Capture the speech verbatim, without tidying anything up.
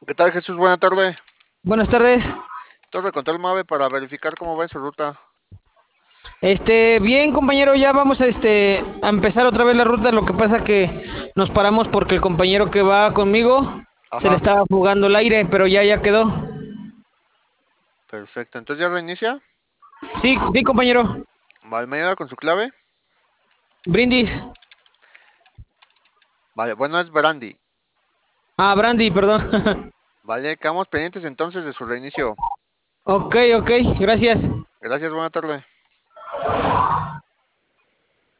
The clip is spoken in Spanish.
¿Qué tal, Jesús? Buena tarde. Buenas tardes. Torre Control Mave para verificar cómo va en su ruta. Este, bien, compañero, ya vamos a este a empezar otra vez la ruta. Lo que pasa que nos paramos porque el compañero que va conmigo se le Ajá, estaba fugando el aire, pero ya ya quedó. perfecto. Entonces ya reinicia. Sí, sí, compañero. Vale, mañana con su clave. Brindis. Vale, bueno, es Brandy. Ah, Brandy, perdón. Vale, quedamos pendientes entonces de su reinicio. Ok, ok, gracias. Gracias, buena tarde.